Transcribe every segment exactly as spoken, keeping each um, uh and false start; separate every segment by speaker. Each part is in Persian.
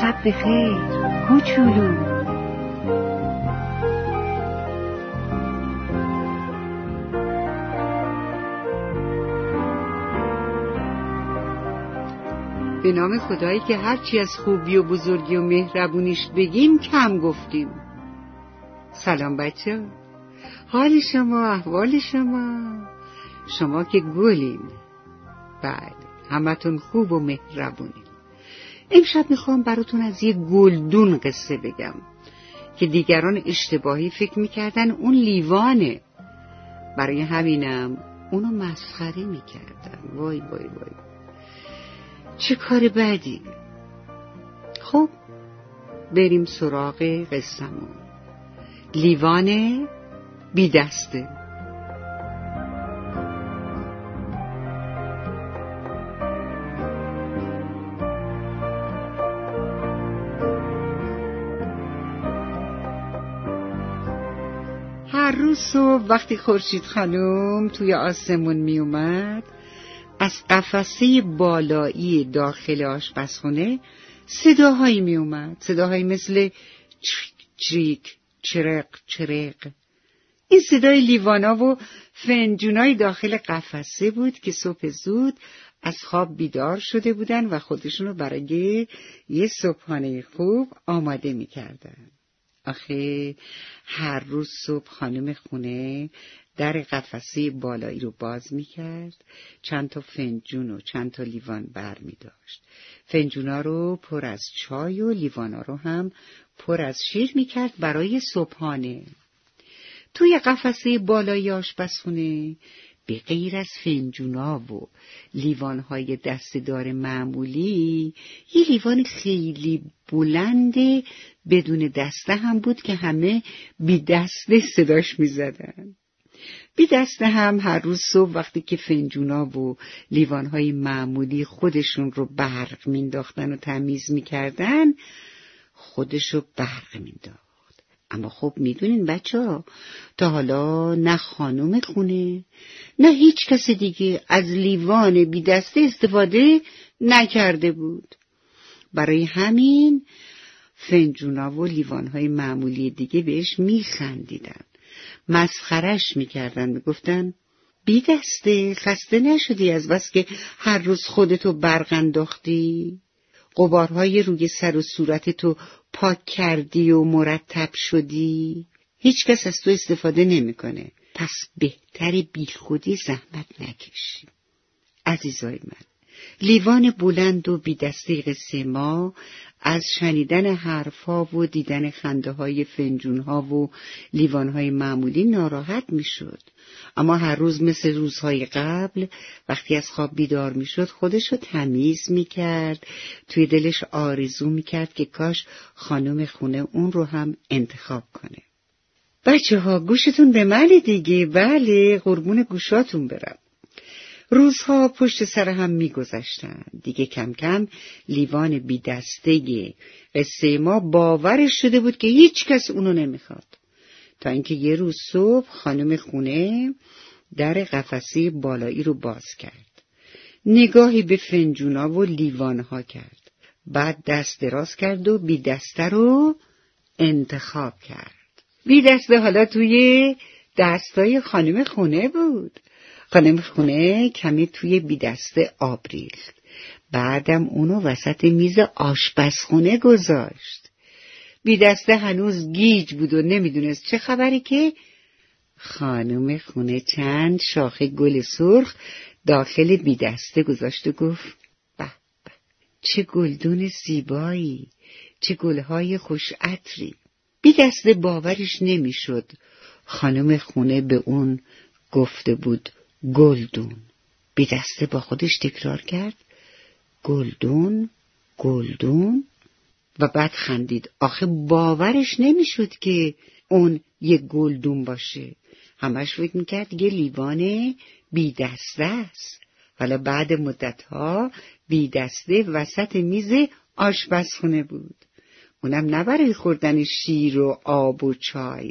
Speaker 1: شب بخیر کوچولو. به نام خدایی که هرچی از خوبی و بزرگی و مهربونیش بگیم کم گفتیم. سلام بچه، حال شما، احوال شما، شما که گلین. بله، همتون خوب و مهربونین. امشب میخوام براتون از یه گلدون قصه بگم که دیگران اشتباهی فکر میکردن اون لیوانه، برای همینم اونو مسخره میکردن. وای وای وای، چه کار بدی. خب بریم سراغ قصه‌مون. لیوان بی دسته. هر روز صبح وقتی خورشید خانم توی آسمون می اومد، از قفسه بالایی داخل آشپزخونه صداهایی می اومد. صداهایی مثل چریک چریک، چرق چرق. این صدای لیوانا و فنجونای داخل قفسه بود که صبح زود از خواب بیدار شده بودن و خودشونو برای یه صبحانه خوب آماده می کردن. آخه هر روز صبح خانم خونه در قفسه بالایی رو باز می کرد، چند تا فنجون و چند تا لیوان بر می داشت. فنجونا رو پر از چای و لیوانا رو هم پر از شیر می کرد برای صبحانه. توی قفسه بالایی آشپزخونه به غیر از فنجونا و لیوانهای دسته‌دار معمولی، یه لیوان خیلی بلند بدون دسته هم بود که همه بی دسته صداش می زدن. بی دسته هم هر روز صبح وقتی که فنجونا و لیوانهای معمولی خودشون رو برق مینداختن و تمیز میکردن، خودشو برق مینداخت. اما خب میدونین بچه ها، تا حالا نه خانم خونه نه هیچ کس دیگه از لیوان بی دسته استفاده نکرده بود. برای همین فنجونا و لیوانهای معمولی دیگه بهش میخندیدن، مسخرش میکردن، میگفتن بی دسته خسته نشدی از بس که هر روز خودتو برق انداختی؟ غبارهای روی سر و صورتتو پاک کردی و مرتب شدی؟ هیچ کس از تو استفاده نمیکنه، پس بهتره بی خودی زحمت نکشی. عزیزای من، لیوان بلند و بی دسته قصه ما از شنیدن حرفها و دیدن خنده های فنجون ها و لیوان های معمولی ناراحت می شد. اما هر روز مثل روزهای قبل وقتی از خواب بیدار می شد خودشو تمیز می کرد. توی دلش آرزو می کرد که کاش خانم خونه اون رو هم انتخاب کنه. بچه ها گوشتون به من دیگه. بله، قربون گوشاتون برم. روزها پشت سر هم می گذشتن. دیگه کم کم لیوان بی دسته قصه ما باورش شده بود که هیچ کس اونو نمیخواد. تا اینکه یه روز صبح خانم خونه در قفسه بالایی رو باز کرد. نگاهی به فنجونا و لیوانها کرد. بعد دست دراز کرد و بی دسته رو انتخاب کرد. بی دسته حالا توی دستای خانم خونه بود. خانم خونه کمی توی بی دسته آب ریخت. بعدم اونو وسط میز آشپزخونه گذاشت. بی دسته هنوز گیج بود و نمیدونست چه خبری که خانم خونه چند شاخه گل سرخ داخل بی دسته گذاشت و گفت به به، چه گلدون زیبایی، چه گلهای خوش عطری. بی دسته باورش نمیشد خانم خونه به اون گفته بود گلدون. بی دسته با خودش تکرار کرد گلدون گلدون و بعد خندید. آخه باورش نمیشد که اون یه گلدون باشه. همش فکر میکرد یه لیوان بی دسته است. حالا بعد مدتها بی دسته وسط میز آشپزخونه بود. اونم نه برای خوردن شیر و آب و چای.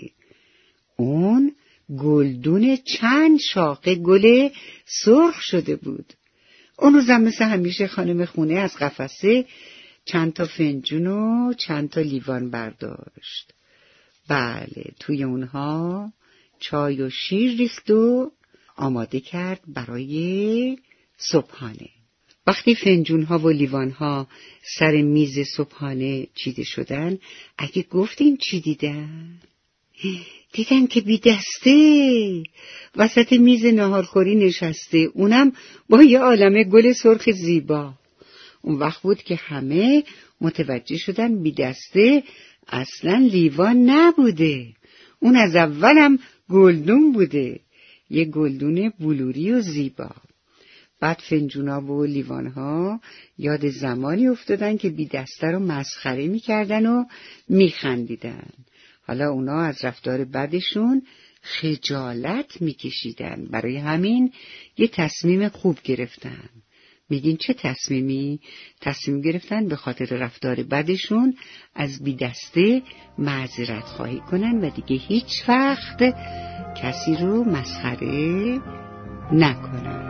Speaker 1: اون گلدون چند شاخه گل سرخ شده بود. اون روزم مثل همیشه خانم خونه از قفسه چند تا فنجون و چند تا لیوان برداشت. بله، توی اونها چای و شیر ریخت و آماده کرد برای صبحانه. وقتی فنجون‌ها و لیوان‌ها سر میز صبحانه چیده شدن، اگه گفتیم چی دیدن؟ دیدن که بی دسته وسط میز ناهارخوری نشسته، اونم با یه عالمه گل سرخ زیبا. اون وقت بود که همه متوجه شدن بی دسته اصلاً لیوان نبوده، اون از اولم گلدون بوده، یه گلدون بلوری و زیبا. بعد فنجونا و لیوانها یاد زمانی افتادن که بی دسته رو مسخره میکردن و میخندیدن. حالا اونا از رفتار بدشون خجالت میکشیدن، برای همین یه تصمیم خوب گرفتن. میگین چه تصمیمی؟ تصمیم گرفتن به خاطر رفتار بدشون از بی دسته معذرت خواهی کنن و دیگه هیچ وقت کسی رو مسخره نکنن.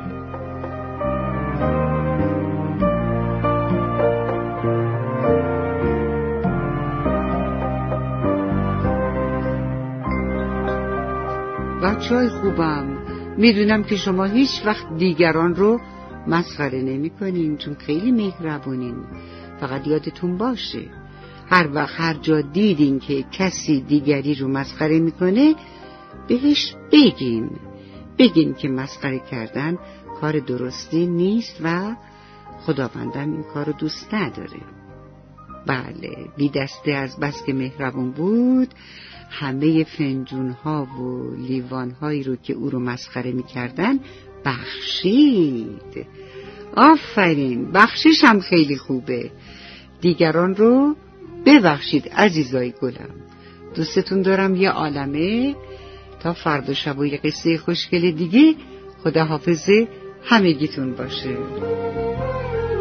Speaker 1: بچه‌های خوبم، میدونم که شما هیچ وقت دیگران رو مسخره نمی کنین، چون خیلی مهربونین. فقط یادتون باشه هر وقت هر جا دیدین که کسی دیگری رو مسخره میکنه، بهش بگین بگین که مسخره کردن کار درستی نیست و خداوندم این کار رو دوست نداره. بله، بی دسته از بس که مهربون بود، همه فنجون‌ها و لیوان‌هایی رو که او رو مسخره می‌کردن بخشید. آفرین، بخشش هم خیلی خوبه. دیگران رو ببخشید عزیزای گلم. دوستتون دارم یه عالمه. تا فردا شب و یه قصه خوشگل دیگه. خدا حافظ همگیتون باشه.